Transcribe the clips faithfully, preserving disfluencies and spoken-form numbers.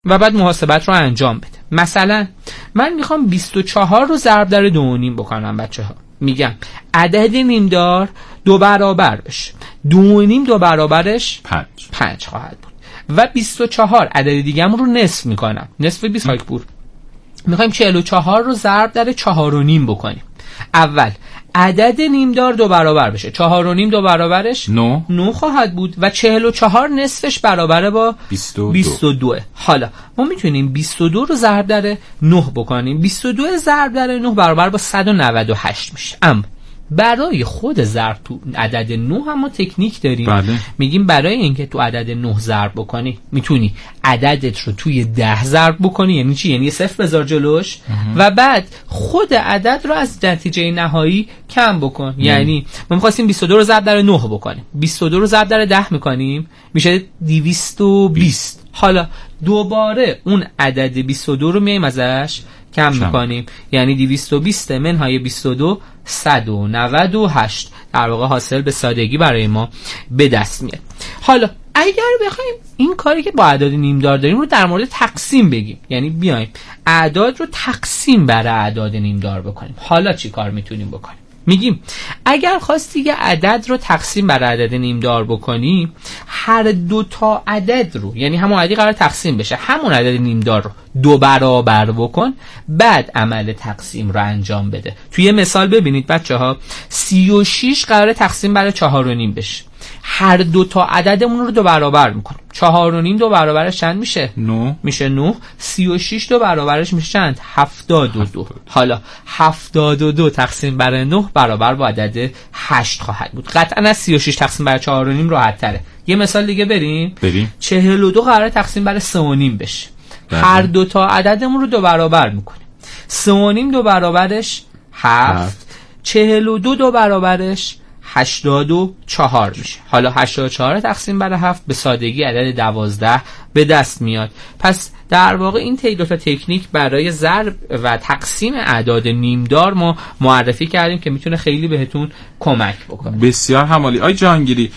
و بعد محاسبت رو انجام بده. مثلا من میخوام بیست و چهار رو ضرب در دو و نیم بکنم بچه ها. میگم عدد نیمدار دو برابر بشه، دو و نیم دو برابرش پنج پنج خواهد بود و بیست و چهار عدد دیگه رو نصف میکنم، نصف بیست هایک بود. میخوایم چهل و چهار رو ضرب در چهار و نیم بکنیم. اول عدد نیمدار دو برابر بشه، چهار و نیم دو برابرش نو نو خواهد بود و چهل و چهار نصفش برابره با بیست و دو. حالا ما میتونیم بیست و دو رو ضرب در نه بکنیم. بیست و دو ضرب در نه برابر با صد و نود و هشت میشه. اما برای خود ضرب تو عدد نه هم ما تکنیک داریم. بله. میگیم برای اینکه تو عدد نه ضرب بکنی میتونی عددت رو توی ده ضرب بکنی. یعنی چی؟ یعنی صفر بذار جلوش و بعد خود عدد رو از نتیجه نهایی کم بکن. ام. یعنی ما می‌خواستیم بیست و دو رو ضرب در نه بکنیم، بیست و دو رو ضرب در ده میکنیم میشه دویست و بیست. حالا دوباره اون عدد بیست و دو رو میایم ازش کم میکنیم، یعنی دویست و بیست منهای بیست و دو صد و نود و هشت. در واقع حاصل به سادگی برای ما به دست میاد. حالا اگر بخوایم این کاری که با اعداد نیمدار داریم رو در مورد تقسیم بگیم، یعنی بیایم اعداد رو تقسیم بر اعداد نیمدار بکنیم، حالا چی کار میتونیم بکنیم؟ میگیم اگر خواستی یه عدد رو تقسیم بر عدد نیمدار بکنی، هر دو تا عدد رو، یعنی همون عددی قرار تقسیم بشه، همون عدد نیمدار رو دو برابر بکن، بعد عمل تقسیم رو انجام بده. توی مثال ببینید بچه ها، سی و شش قرار تقسیم بر چهار و نیم بشه، هر دو تا عددمون رو دو برابر میکنیم. چهار و نیم دو برابرش چند میشه؟ نو میشه نو. سی و شش دو برابرش میشه چند؟ هفتاد و دو. حالا هفتاد و دو تقسیم بر نه برابر با عدد هشت خواهد بود. قطعا از سی و شش تقسیم بر چهار و نیم راحت تره. یه مثال دیگه بریم. بریم. چهل و دو قراره تقسیم بر سه و نیم بشه. بریم. هر دو تا عددمون رو دو برابر میکنیم. سه و نیم دو برابرش هفت. چهل و دو دو برابرش هشتاد و چهار میشه. حالا هشتاد و چهار تقسیم بر هفت به سادگی عدد دوازده به دست میاد. پس در واقع این دو تا تکنیک برای ضرب و تقسیم اعداد نیمدار ما معرفی کردیم که میتونه خیلی بهتون کمک بکنه. بسیار همالی. آی جهانگیری،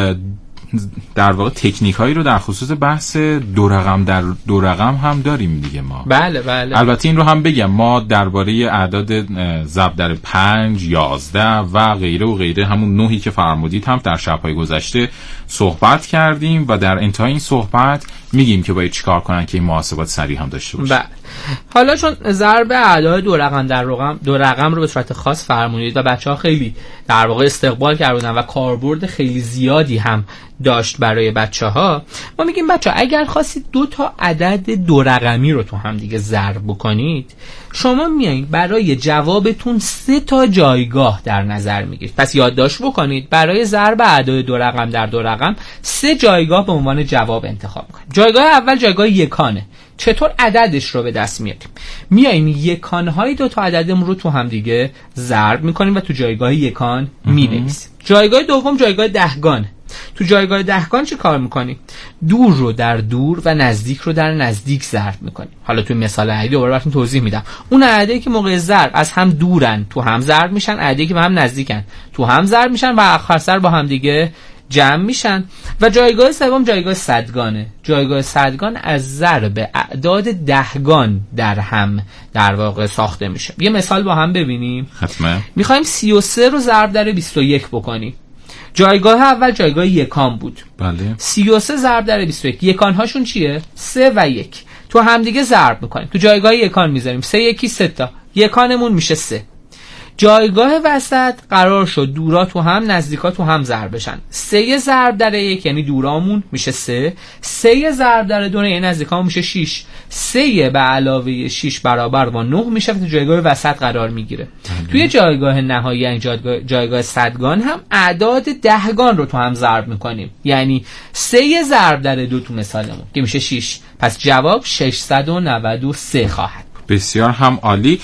در واقع تکنیک هایی رو در خصوص بحث دو رقم در دو رقم هم داریم دیگه ما. بله بله. البته این رو هم بگم، ما درباره اعداد ضرب در پنج، یازده و غیره و غیره، همون نهی که فرمودید هم در شب‌های گذشته صحبت کردیم و در انتهای این صحبت میگیم که باید چیکار کنن که این محاسبات سریع هم داشته باشه. بله. حالا چون ضرب اعداد دو رقم در رقم دو رقم رو به صورت خاص فرمودید و بچه‌ها خیلی در واقع استقبال کردن و کاربرد خیلی زیادی هم داشت برای بچه‌ها، ما میگیم بچه‌ها اگر خواستید دو تا عدد دو رقمی رو تو هم دیگه ضرب بکنید، شما میایین برای جوابتون سه تا جایگاه در نظر میگیرید. پس یادداشت بکنید، برای ضرب اعداد دو رقم در دو رقم سه جایگاه به عنوان جواب انتخاب کنید. جایگاه اول جایگاه یکانه. چطور عددش رو به دست میاریم؟ میایم یکانهای دو تا عددمون رو تو هم دیگه ضرب میکنیم و تو جایگاه یکان مینویسیم. جایگاه دوم جایگاه دهگانه. تو جایگاه دهگان چی کار میکنیم؟ دور رو در دور و نزدیک رو در نزدیک ضرب میکنیم. حالا تو مثال عددی دوباره براتون توضیح میدم. اون عددی که موقع ضرب از هم دورن تو هم ضرب میشن، عددی که به هم نزدیکن تو هم ضرب میشن و آخر سر با هم دیگه جمع میشن. و جایگاه سوم جایگاه صدگانه. جایگاه صدگان از ضرب اعداد دهگان در هم در واقع ساخته میشه. یه مثال با هم ببینیم. حتما. میخوایم سی و سه رو ضرب در بیست و یک بکنیم. جایگاه اول جایگاه یکان بود. بله. سی و سه ضرب در بیست و یک، یکان هاشون چیه؟ سه و یک. تو هم دیگه ضرب میکنیم. تو جایگاه یکان میذاریم. سه یکی سه تا. یکانمون میشه سه. جایگاه وسط قرار شد دورا تو هم نزدیکا تو هم ضرب بشن. سه ضرب در یک یعنی دورامون میشه سه. سه ضرب در دو یعنی نزدیکامون میشه شش. سه به علاوه شش برابر با نه میشه و تو جایگاه وسط قرار میگیره. توی جایگاه نهایی یعنی جایگاه, جایگاه صدگان هم اعداد دهگان رو تو هم ضرب میکنیم. یعنی سه ضرب در دو تو مثالمون که میشه شش. پس جواب ششصد و نود و سه خواهد. بسیار هم عالی.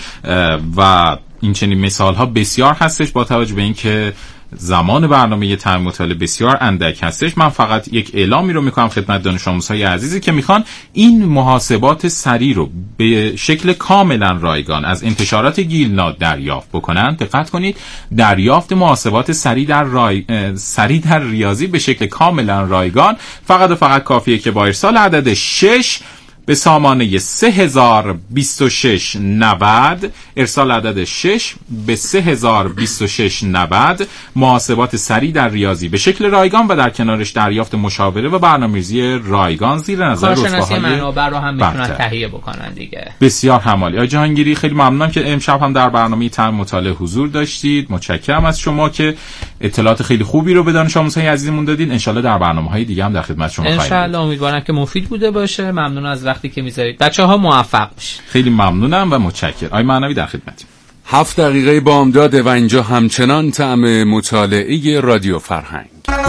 و این چنین مثال ها بسیار هستش. با توجه به اینکه زمان برنامه یه تایم مطالعه بسیار اندک هستش، من فقط یک اعلامی رو میکنم خدمت دانش آموزهای عزیزی که میخوان این محاسبات سریع رو به شکل کاملا رایگان از انتشارات گیلناد دریافت بکنن. دقت کنید، دریافت محاسبات سریع در رای... سریع در ریاضی به شکل کاملا رایگان فقط و فقط کافیه که با ارسال عدد شش به سامانه سه هزار و بیست و شش نود، ارسال عدد شش به سه هزار و بیست و شش نود، محاسبات سریع در ریاضی به شکل رایگان و در کنارش دریافت مشاوره و برنامه‌ریزی رایگان زیر نظر رتبه‌های منابع رو هم میتونن تهیه بکنن دیگه. بسیار همالی. آقای جهانگیری خیلی ممنونم که امشب هم در برنامه طعم مطالعه حضور داشتید. متشکرم از شما که اطلاعات خیلی خوبی رو به دانش آموزهای عزیزمون دادین. ان شاءالله در برنامه‌های دیگه هم در خدمت شما خواهیم بود. ان شاءالله امیدوارم که مفید بوده باشه. ممنون از وقتی که می‌ذارید. بچه‌ها موفق باشید. خیلی ممنونم و متشکرم. آقای معنوی در خدمتیم. هفت دقیقه بامداده و اینجا همچنان طعم مطالعه رادیو فرهنگ.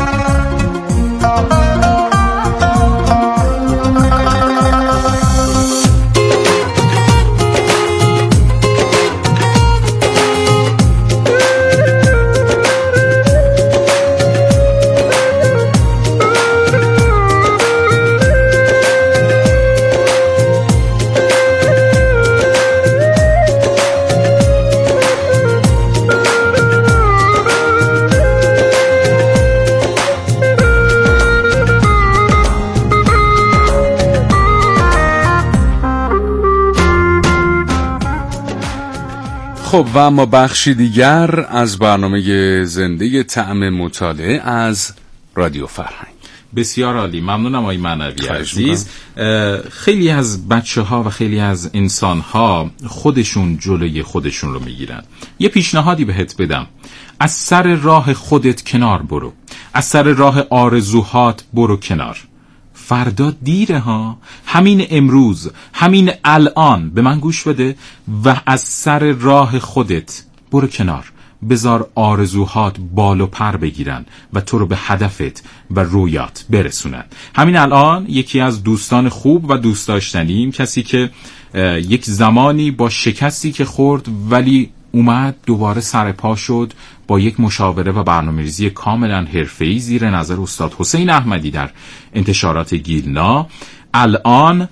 خب و اما بخشی دیگر از برنامه زنده طعم مطالعه از رادیو فرهنگ. بسیار عالی. ممنونم آقای معنوی عزیز. خیلی از بچه ها و خیلی از انسان ها خودشون جلوی خودشون رو میگیرن. یه پیشنهادی بهت بدم، از سر راه خودت کنار برو، از سر راه آرزوهات برو کنار. فردا دیره ها، همین امروز، همین الان به من گوش بده و از سر راه خودت برو کنار. بذار آرزوهات بال و پر بگیرن و تو رو به هدفت و رویات برسونن. همین الان یکی از دوستان خوب و دوست داشتنیم، کسی که یک زمانی با شکستی که خورد ولی اومد دوباره سر پا شد با یک مشاوره و برنامه‌ریزی کاملا حرفه‌ای زیر نظر استاد حسین احمدی در انتشارات گیلنا، الان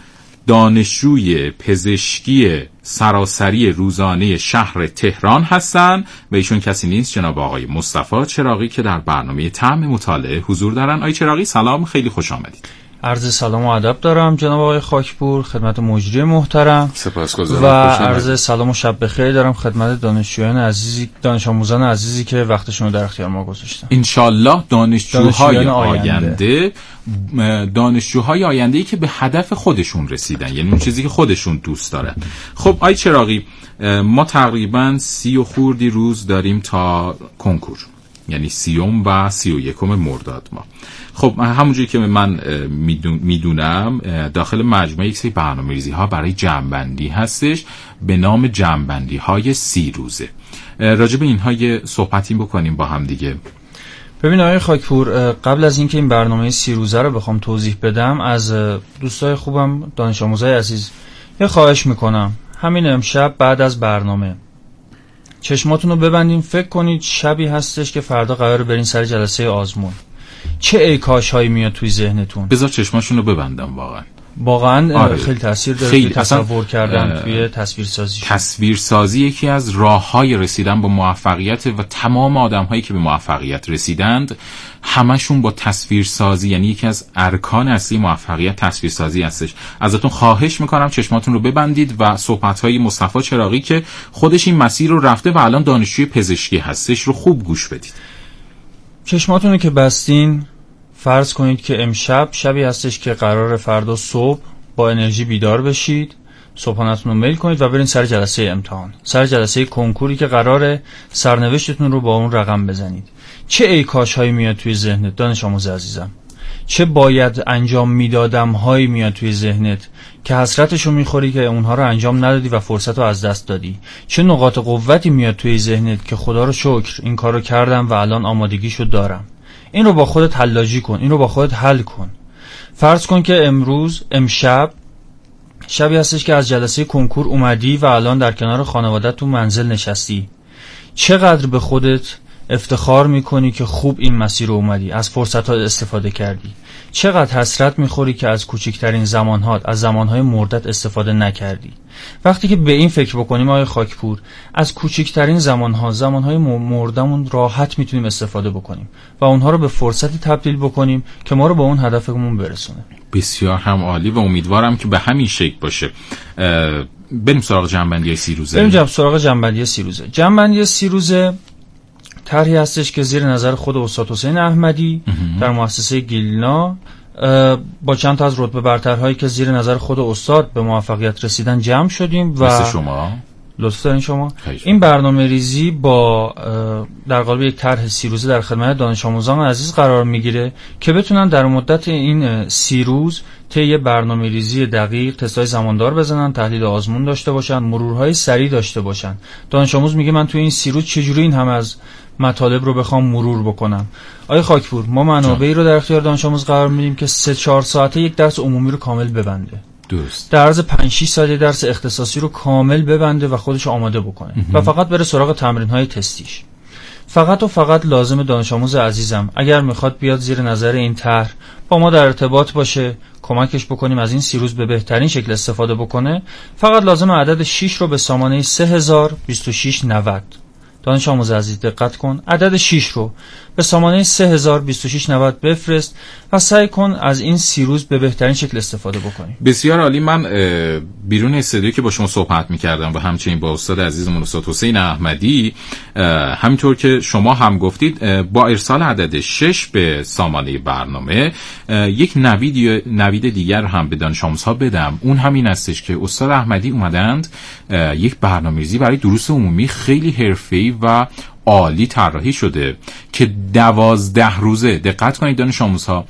دانشجوی پزشکی سراسری روزانه شهر تهران هستن و ایشون کسی نیست جناب آقای مصطفی چراغی که در برنامه طعم مطالعه حضور دارن. آقای چراغی سلام، خیلی خوش آمدید. عرض سلام و ادب دارم جناب آقای خاکپور خدمت مجری محترم. سپاسگزارم. و عرض سلام و شب بخیر دارم خدمت دانشجویان عزیزی، دانش آموزان عزیزی که وقتشون رو در اختیار ما گذاشتن. ان شاء الله دانشجوهای آینده، دانشجوهای آینده‌ای که به هدف خودشون رسیدن، یعنی اون چیزی که خودشون دوست دارن. خب آقای چراغی، ما تقریبا سی و خوردی روز داریم تا کنکور، یعنی سیوم و سی و یکم مرداد ما. خب همونجوری که من میدونم داخل مجموعه یک سری برنامه‌ریزی ها برای جمع‌بندی هستش به نام جمع‌بندی های سی روزه. راجع به اینها یه صحبتی بکنیم با هم دیگه. ببین آقای خاکپور، قبل از اینکه این برنامه سی روزه رو بخوام توضیح بدم، از دوستای خوبم دانش آموزای عزیز یه خواهش میکنم. همین امشب بعد از برنامه چشماتون رو ببندین، فکر کنید شبی هستش که فردا قراره برین سر جلسه آزمون. چه ای کاش هایی میاد توی ذهنتون؟ بذار چشماشون رو ببندم. واقعا واقعا آره. خیلی تاثیر داره خیلی. توی تصور کردن توی تصویرسازی. تصویرسازی یکی از راه‌های رسیدن به موفقیت و تمام آدم‌هایی که به موفقیت رسیدند همشون با تصویرسازی، یعنی یکی از ارکان اصلی موفقیت تصویرسازی هستش. ازتون خواهش میکنم چشماتون رو ببندید و صحبت‌های مصطفی چراغی که خودش این مسیر رو رفته و الان دانشجوی پزشکی هستش رو خوب گوش بدید. چشماتون رو که بستین، فرض کنید که امشب شبی هستش که قرار فردا صبح با انرژی بیدار بشید، صبحانه‌تون رو میل کنید و برین سر جلسه امتحان، سر جلسه کنکوری که قراره سرنوشتتون رو با اون رقم بزنید. چه ای کاش هایی میاد توی ذهنت دانش آموز عزیزم؟ چه باید انجام میدادم هایی میاد توی ذهنت که حسرتشو میخوری که اونها رو انجام ندادی و فرصت رو از دست دادی؟ چه نقاط قوتی میاد توی ذهنت که خدا رو شکر این کارو کردم و الان آمادگیشو دارم؟ این رو با خودت حلاجی کن، این رو با خودت حل کن. فرض کن که امروز امشب شبی هستش که از جلسه کنکور اومدی و الان در کنار خانوادت تو منزل نشستی. چقدر به خودت افتخار میکنی که خوب این مسیر رو اومدی، از فرصت ها استفاده کردی. چقدر حسرت میخوری که از کوچکترین زمانهات، از زمانهای مردت استفاده نکردی. وقتی که به این فکر بکنیم آقای خاکپور، از کوچکترین زمانها، زمانهای مردمون راحت میتونیم استفاده بکنیم و اونها رو به فرصتی تبدیل بکنیم که ما رو به اون هدفمون برسونه. بسیار هم عالی و امیدوارم که به همین شکل باشه. بریم سراغ جنبندی سیروزه. بریم سراغ جنبندی سیروزه. جنبندی سیروزه طرحی هستش که زیر نظر خود استاد حسین احمدی در مؤسسه گیلنا با چند تا از رتبه برترهایی که زیر نظر خود استاد به موفقیت رسیدن جمع شدیم و مثل شما لطف دارین شما. این برنامه ریزی با در قالب یک طرح سیروزه در خدمت دانش آموزان عزیز قرار میگیره که بتونن در مدت این سی روز طی برنامه ریزی دقیق تستای زماندار بزنن، تحلیل آزمون داشته باشن، مرورهای سریع داشته باشن. دانش آموز میگه من تو این سی روز چجوری این همه از مطالب رو بخوام مرور بکنم. آقای خاکپور، ما منابعی رو در اختیار دانش آموز قرار میدیم که سه چهار ساعته یک درس عمومی رو کامل ببنده. درست. در عرض پنج شش ساعت درس اختصاصی رو کامل ببنده و خودش آماده بکنه و فقط بره سراغ تمرین‌های تستیش. فقط و فقط لازم دانش آموز عزیزم اگر میخواد بیاد زیر نظر این طرح با ما در ارتباط باشه، کمکش بکنیم از این سی روز به بهترین شکل استفاده بکنه، فقط لازم عدد شش رو به سامانه سه هزار و بیست و شش نود. دانش آموز عزیز دقت کن، عدد شش رو به سامانه سه هزار و بیست و شش نود بفرست و سعی کن از این سی روز به بهترین شکل استفاده بکنی. بسیار عالی. من بیرون استودیو که با شما صحبت می‌کردم و همچنین با استاد عزیزمون استاد حسین احمدی، همینطور که شما هم گفتید، با ارسال عدد شش به سامانه برنامه یک نوید نوید دیگر هم به دانش آموزها بدم. اون همین هستش که استاد احمدی اومدند یک برنامه‌ریزی برای دروس عمومی خیلی حرفه‌ای و عالی طراحی شده که دوازده روزه، دقت کنید دانش آموزها،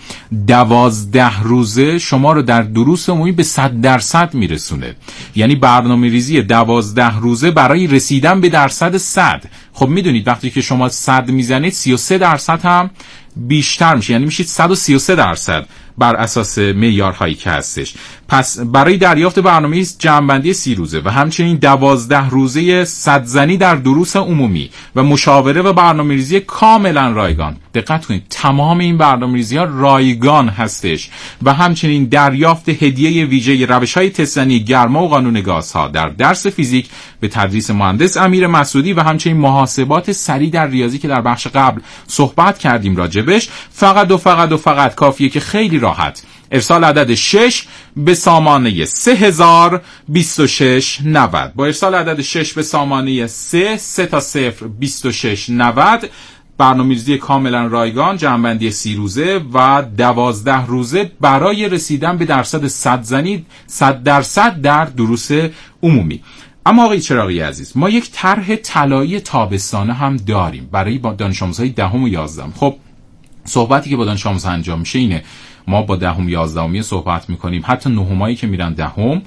دوازده روزه شما رو در دروس عمومی به صد درصد میرسونه. یعنی برنامه ریزی دوازده روزه برای رسیدن به درصد صد. خب میدونید وقتی که شما صد میزنید سی و سه درصد هم بیشتر میشه، یعنی میشید صد و سی و سه درصد بر اساس معیارهایی که هستش. پس برای دریافت برنامه جمع‌بندی سی روزه و همچنین دوازده روزه صد زنی در دروس عمومی و مشاوره و برنامه‌ریزی کاملا رایگان، دقت کنید تمام این برنامه‌ریزی‌ها رایگان هستش و همچنین دریافت هدیه ویژه روش‌های تست‌زنی گرما و قانون گازها در درس فیزیک به تدریس مهندس امیر مسعودی و همچنین محاسبات سریع در ریاضی که در بخش قبل صحبت کردیم راجبش، فقط و فقط و فقط کافیه که خیلی راحت ارسال عدد شش به سامانه سه هزار و بیست و شش نود. با ارسال عدد شش به سامانه سه سه تا صفر بیست و شش نود برنامه‌ریزی کاملا رایگان، جمع‌بندی سی روزه و دوازده روزه برای رسیدن به درصد صد زنی صد درصد در دروس عمومی. اما آقای چراغی عزیز، ما یک طرح طلایی تابستانه هم داریم برای دانش آموزهای دهم و یازدهم. خب صحبتی که با دانش آموز انجام میشه اینه، ما با دهم یازدهمی صحبت میکنیم، حتی نهمایی که میرن دهم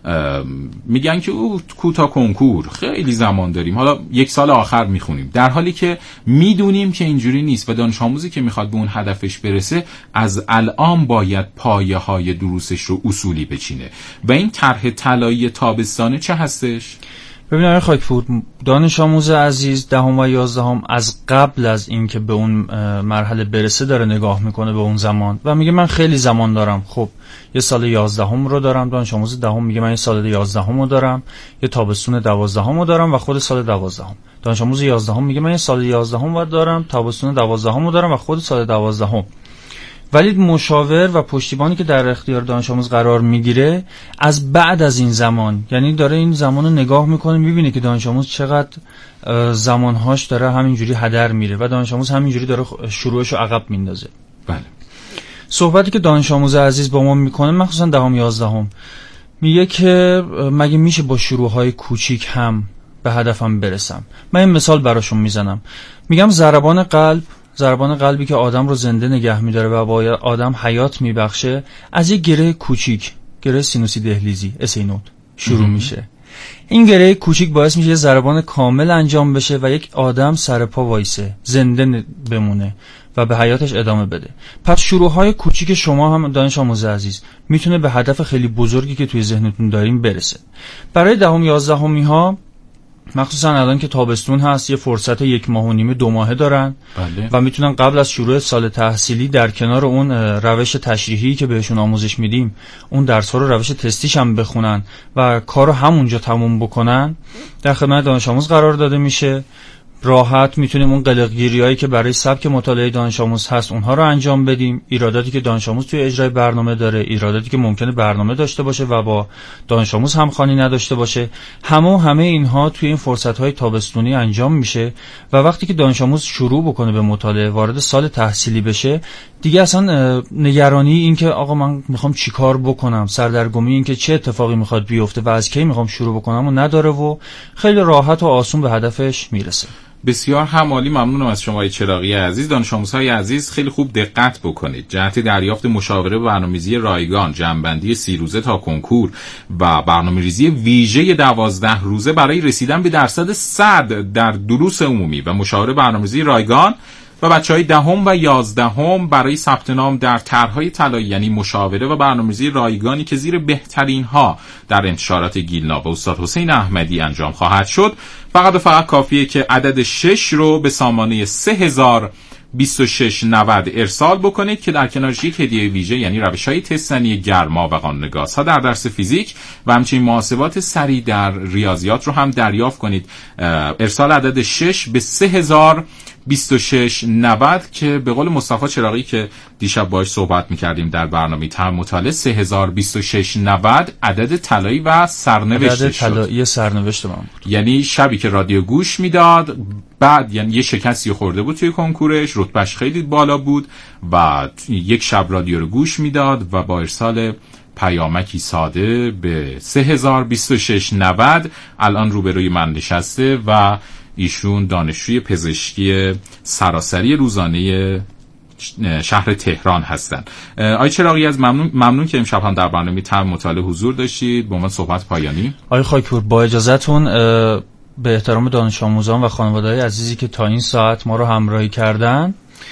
میگن که او کوتا کنکور خیلی زمان داریم، حالا یک سال آخر میخونیم، در حالی که میدونیم که اینجوری نیست و دانش آموزی که میخواد به اون هدفش برسه از الان باید پایه های دروسش رو اصولی بچینه. و این طرح طلایی تابستانه چه هستش؟ ببین آقای خاکپور، دانش آموز عزیز دهم و یازدهم از قبل از اینکه به اون مرحله برسه داره نگاه میکنه به اون زمان و میگه من خیلی زمان دارم. خب یه سال یازدهم رو دارم، دانش آموز دهم میگه من یه سال یازدهم رو دارم، یه تابستون دوازدهم رو دارم و خود سال دوازدهم. دانش آموز یازدهم میگه من یه سال یازدهم رو دارم، تابستون دوازدهم رو دارم و خود سال دوازدهم. ولی مشاور و پشتیبانی که در اختیار دانش آموز قرار میگیره از بعد از این زمان، یعنی داره این زمان رو نگاه میکنه، میبینه که دانش آموز چقدر زمانهاش داره همینجوری هدر میره و دانش آموز همینجوری داره شروعش رو عقب میندازه. بله. صحبتی که دانش آموز عزیز با ما میکنه مخصوصا دهم یازدهم میگه که مگه میشه با شروعهای کوچیک هم به هدفم برسم؟ من این مثال براشون میزنم، میگم ضربان قلب ضربان قلبی که آدم رو زنده نگه میداره و با آدم حیات میبخشه از یک گره کوچیک، گره سینوسی دهلیزی اسینود شروع میشه. این گره کوچیک باعث میشه ضربان کامل انجام بشه و یک آدم سر پا وایسه، زنده بمونه و به حیاتش ادامه بده. پس شروعهای کوچیک شما هم دانش آموز عزیز میتونه به هدف خیلی بزرگی که توی ذهنتون داریم برسه. برای دهم یازدهمی ها مخصوصا الان که تابستون هست یه فرصت یک ماه و نیمه دو ماهه دارن بله. و میتونن قبل از شروع سال تحصیلی در کنار اون روش تشریحی که بهشون آموزش میدیم اون درس ها رو روش تستیش هم بخونن و کارو همونجا تموم بکنن. در خدمت دانش آموز قرار داده میشه، راحت میتونیم اون قلق‌گیریایی که برای سبک مطالعه دانش آموز هست اونها رو انجام بدیم، ایراداتی که دانش آموز توی اجرای برنامه داره، ایراداتی که ممکنه برنامه داشته باشه و با دانش آموز همخوانی نداشته باشه، همه همه اینها توی این فرصت‌های تابستونی انجام میشه و وقتی که دانش آموز شروع بکنه به مطالعه، وارد سال تحصیلی بشه، دیگه اصلا نگرانی این که آقا من میخوام چیکار بکنم، سردرگمی این که چه اتفاقی میخواد بیفته و از کی میخوام شروع بکنم و نداره و خیلی راحت و آسون به هدفش میرسه. بسیار هم عالی. ممنونم از شما چراغی عزیز. دانش آموزهای عزیز خیلی خوب دقت بکنید. جهت دریافت مشاوره برنامه‌ریزی رایگان، جمع‌بندی سی روزه تا کنکور و برنامه‌ریزی ویژه دوازده روزه برای رسیدن به درصد صد در دروس عمومی و مشاوره برنامه‌ریزی رایگان و بچه‌های دهم و یازدهم برای ثبت نام در طرح‌های طلایی، یعنی مشاوره و برنامه‌ریزی رایگانی که زیر بهترین ها در انتشارات گیلنا و استاد حسین احمدی انجام خواهد شد، فقط و فقط کافیه که عدد شش رو به سامانه سه هزار و بیست و شش نود ارسال بکنید که در کنارش یک هدیه ویژه، یعنی روش‌های تستنی گرما و قانون گازها در درس فیزیک و همچنین محاسبات سریع در ریاضیات رو هم دریافت کنید. ارسال عدد شش به سه هزار و بیست و شش نود که به قول مصطفی چراغی که دیشب باهاش صحبت می‌کردیم در برنامه تام مطالعه، سه هزار و بیست و شش نود عدد طلایی و سرنوشت عدد شد. طلایی سرنوشت من بود. یعنی شبی که رادیو گوش میداد، بعد یعنی یه شکستی خورده بود توی کنکورش، رتبهش خیلی بالا بود و یک شب رادیو رو گوش میداد و با ارسال پیامکی ساده به سه هزار و بیست و شش نود الان روبروی من نشسته و ایشون دانشجوی پزشکی سراسری روزانه شهر تهران هستن. آقای چراغی از ممنون ممنون که امشب هم در برنامه تام مطالعه حضور داشتید. با من صحبت پایانی. آقای خاکپور، با اجازهتون به احترام دانش آموزان و خانواده‌های عزیزی که تا این ساعت ما رو همراهی کردن،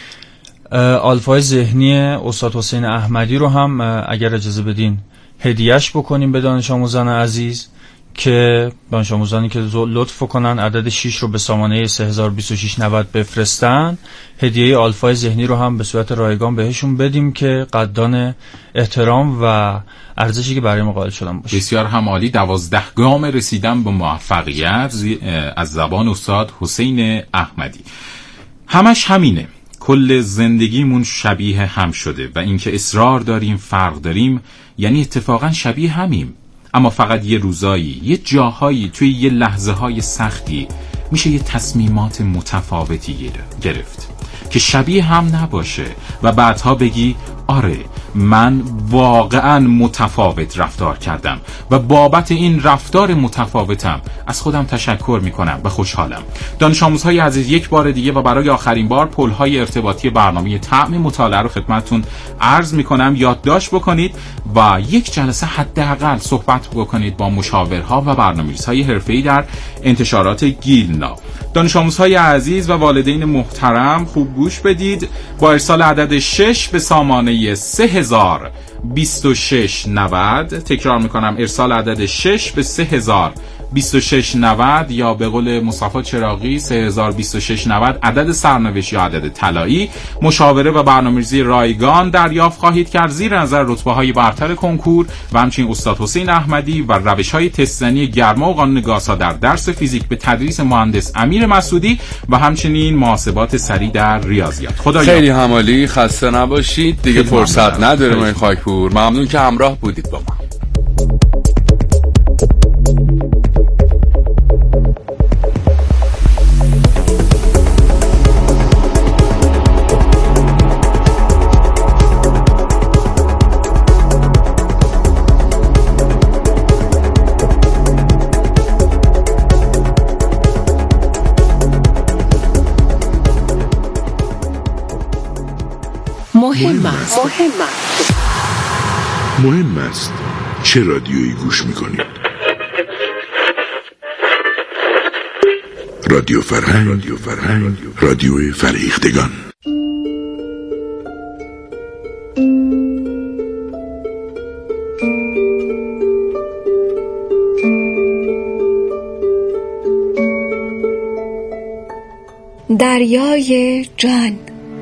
آلفای ذهنی استاد حسین احمدی رو هم اگر اجازه بدین هدیهش بکنیم به دانش آموزان عزیز که دانش آموزانی که لطف کنن عدد شش رو به سامانه سه هزار و بیست و شش نود بفرستن، هدیه آلفای ذهنی رو هم به صورت رایگان بهشون بدیم که قدردان احترام و ارزشی که برای ما قائل شدن باشه. بسیار هم عالی. دوازده گام رسیدن به موفقیت از زبان استاد حسین احمدی. همش همینه. کل زندگیمون شبیه هم شده و اینکه اصرار داریم فرق داریم یعنی اتفاقا شبیه همیم، اما فقط یه روزایی، یه جاهایی، توی یه لحظه های سختی میشه یه تصمیمات متفاوتی گرفت که شبیه هم نباشه و بعدها بگی آره من واقعا متفاوت رفتار کردم و بابت این رفتار متفاوتم از خودم تشکر میکنم و خوشحالم. دانش آموزهای عزیز، یک بار دیگه و برای آخرین بار پلهای ارتباطی برنامه طعم مطالعه رو خدمتتون عرض میکنم. یادداشت بکنید و یک جلسه حداقل صحبت بکنید با مشاورها و برنامه‌ریزهای حرفه‌ای در انتشارات گیلنا. دانش آموزهای عزیز و والدین محترم خوب گوش بدید. با ارسال عدد شش به سامانه سه هزار و بیست و شش نود، تکرار میکنم، ارسال عدد شش به سه هزار و بیست و شش نود یا به قول مصطفی چراغی سه هزار و بیست و شش نود عدد سرنوشت یا عدد طلایی، مشاوره و برنامه‌ریزی رایگان دریافت خواهید کرد زیر نظر رتبه‌های برتر کنکور و همچنین استاد حسین احمدی و روش‌های تستنی گرما و قانون گازها در درس فیزیک به تدریس مهندس امیر مسعودی و همچنین محاسبات سریع در ریاضیات. خدایا خیلی همالی، خسته نباشید. دیگه فرصت نداریم آقای خاکپور. ممنون که همراه بودید با ما. مهم است. مهم است چه رادیویی گوش میکنید. رادیو فرهنگ، رادیو فرهنگ، رادیو فرهیختگان. دریای جان.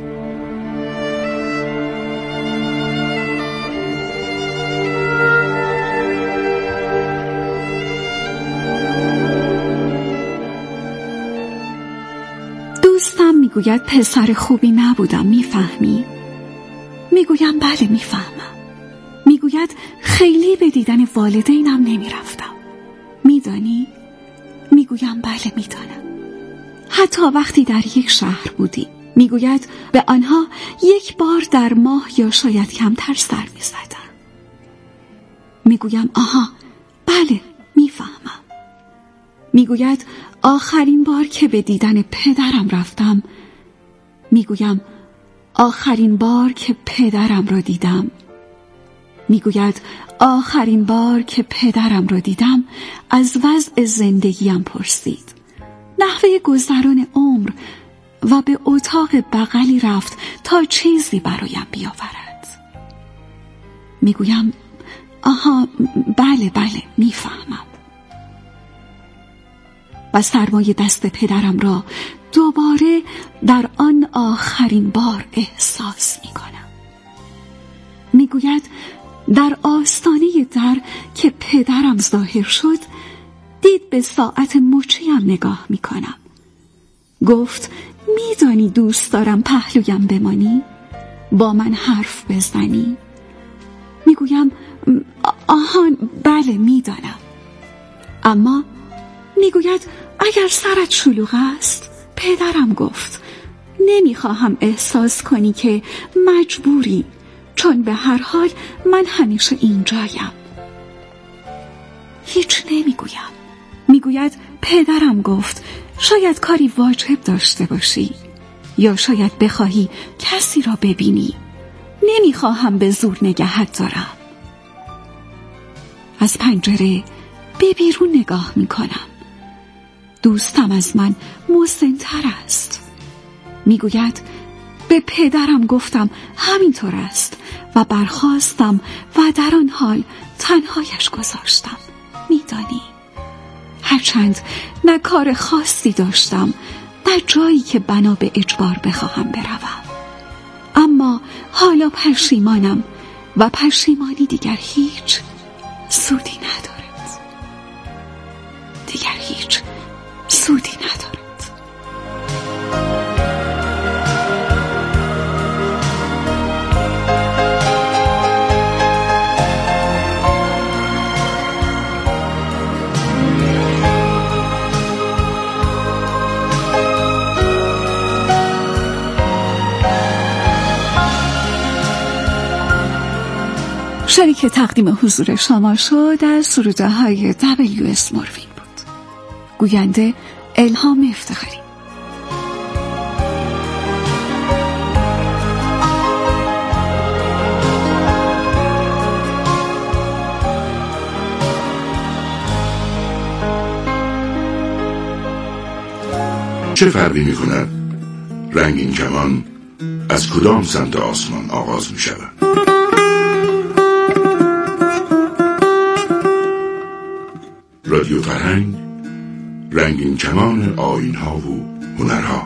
دوستم میگوید پسر خوبی نبودم، میفهمی؟ میگویم بله میفهمم. میگوید خیلی به دیدن والدینم نمیرفتم، میدانی؟ میگویم بله میدانم. حتی وقتی در یک شهر بودی، میگوید به آنها یک بار در ماه یا شاید کمتر سر میزدم. میگویم آها بله میفهمم. میگوید آخرین بار که به دیدن پدرم رفتم، میگویم آخرین بار که پدرم را دیدم، میگوید آخرین بار که پدرم را دیدم از وضع زندگیم پرسید، نحوه گذران عمر و به اتاق بغلی رفت تا چیزی برایم بیاورد. میگویم آها بله بله میفهمم. و سرمای دست پدرم را دوباره در آن آخرین بار احساس می کنم. می گوید در آستانه در که پدرم ظاهر شد دید به ساعت مچیم نگاه می کنم. گفت می دانی دوست دارم پهلویم بمانی؟ با من حرف بزنی؟ می گویم آهان بله می دانم. اما می گوید اگر سرت شلوغ است، پدرم گفت نمیخواهم احساس کنی که مجبوری، چون به هر حال من همیشه اینجایم. هیچ نمیگویم. میگوید پدرم گفت شاید کاری واجب داشته باشی یا شاید بخواهی کسی را ببینی. نمیخواهم به زور نگهت دارم. از پنجره به بیرون نگاه میکنم. دوستم از من مسن‌تر است. میگوید به پدرم گفتم همینطور است و برخاستم و در آن حال تنهایش گذاشتم. میدانی هرچند نه کار خاصی داشتم، نه جایی که بنا به اجبار بخواهم بروم، اما حالا پشیمانم و پشیمانی دیگر هیچ سودی ندارد. دیگر هیچ سودی ندارد. شریک تقدیم حضور شما شد از سروده های دبلیو اس موروین بود. گوینده الهام افتخاری. چه فرقی می کند رنگین کمان از کدام سمت آسمان آغاز می شود؟ رادیو فرهنگ، رنگین کمان آیین‌ها و هنرها.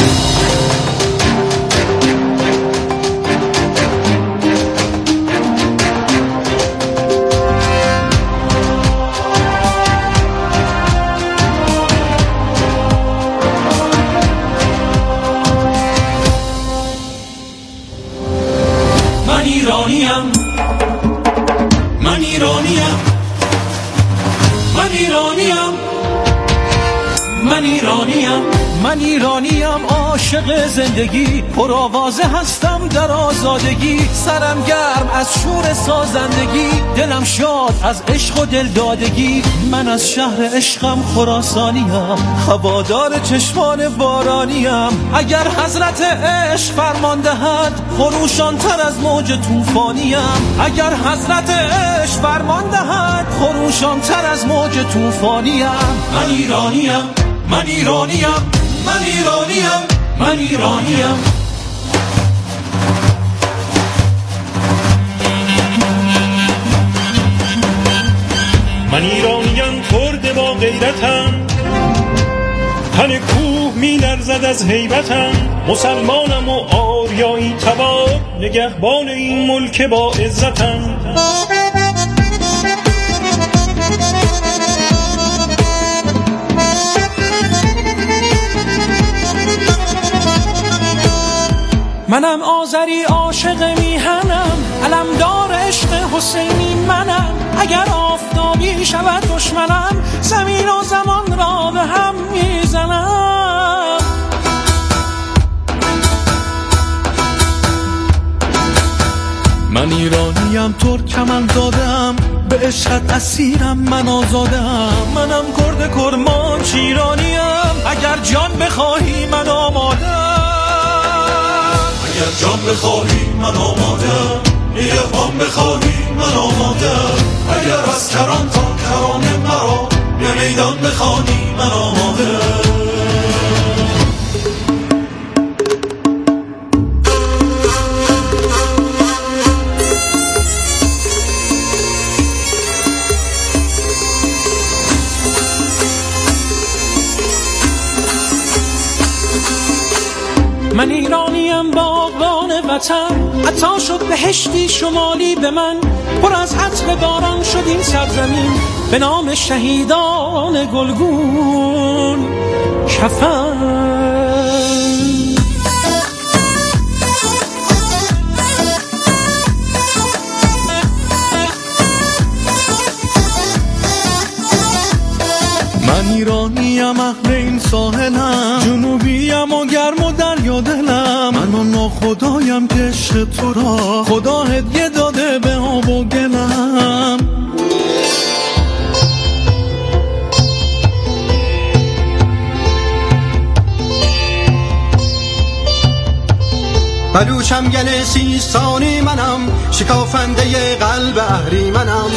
من ایرانیم، من ایرانیم، من ایرانیم، من ایرانیم، من ایرانیم، عاشق زندگی، پرآوازه هستم در آزادگی، سرم گرم از شور سازندگی، دلم شاد از عشق و دلدادگی، من از شهر عشقم خراسانیم، هوادار چشمان بارانیم، اگر حضرت عشق فرمان دهد خروشان تر از موج طوفانیم، اگر حضرت عشق فرمان دهد خروشان تر از موج طوفانیم. من ایرانیم، من ایرانیم، من ایرانیم، من ایرانیم. من ایرانیم، کرد با غیرتم، تن کوه می لرزد از هیبتم، مسلمانم و آریایی تبار، نگهبان این ملک با عزتم. منم آذری عاشق میهنم، علمدار عشق حسینی منم. اگر آفتابی شود دشمنم، زمین و زمان را به هم میزنم. من ایرانیم، ترکم زادم، به عشقت اسیرم، من آزادم. منم کرد کرمانش ایرانیم، اگر جان بخواهی من آمادم. اگر جان بخواهی من آمادم، نگهبان بخواهی من آمادم. اگر از کران تا کران مرا به میدان بخوانی من آمادم. من ایرانیم باغبان وطن، عطا شد بهشتی شمالی به من. پر از عطر باران شد این سرزمین، به نام شهیدان گلگون کفن. من ایرانیم، اهل این ساحلم، جنوبیم و گرم و دریا دلم. من و ناخدایم که عشق تو را خدا هدیه داده به آب و گلم. بلوچم گل سیستانی منم، شکافنده قلب اهریمنم.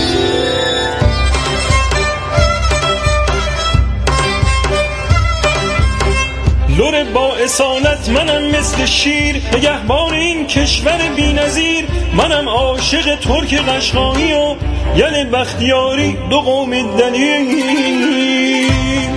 لور با اصالت منم، مثل شیر نگهبان این کشور بی‌نظیر. منم عاشق ترک قشقایی و یل بختیاری، دو قوم دلیر.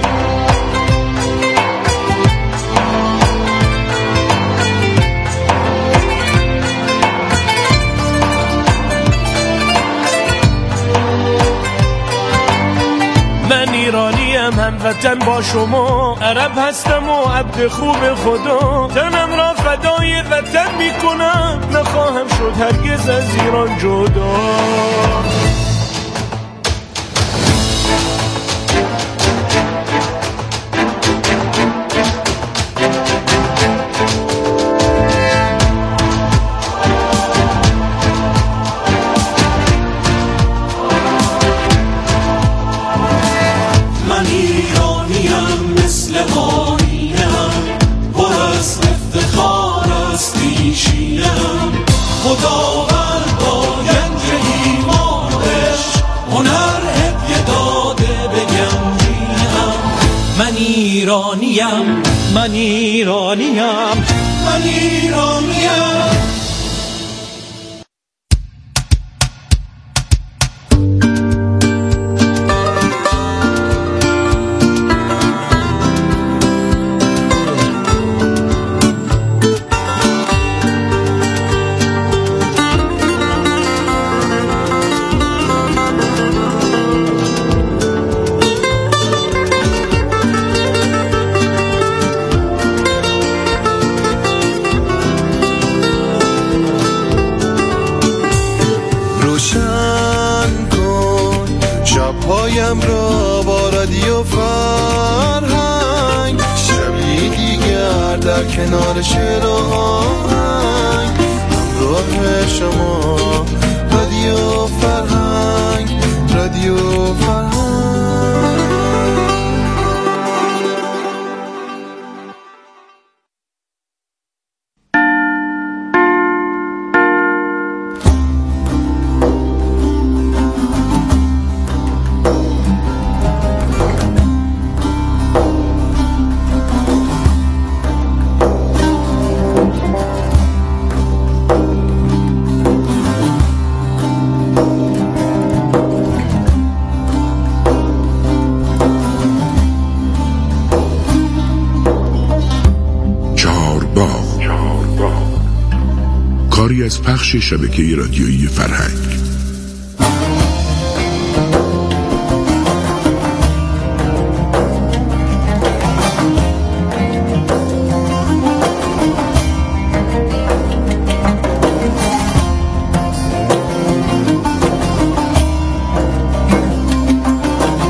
من ایرانیم، هموطن با شما، عرب هستم و عبد خوب خدا. تنم را فدای وطن میکنم، نخواهم شد هرگز از ایران جدا. خداوند با گنج ایمانش هنر هدیه داده به گنجینم. من ایرانیم، من ایرانیم، من ایرانیم. شبهایم را با رادیو فرهنگ، شبی دیگر در کنار شعر و آهنگ. همراه شما رادیو فرهنگ، رادیو فرهنگ. پخش شبکه رادیویی فرهنگ.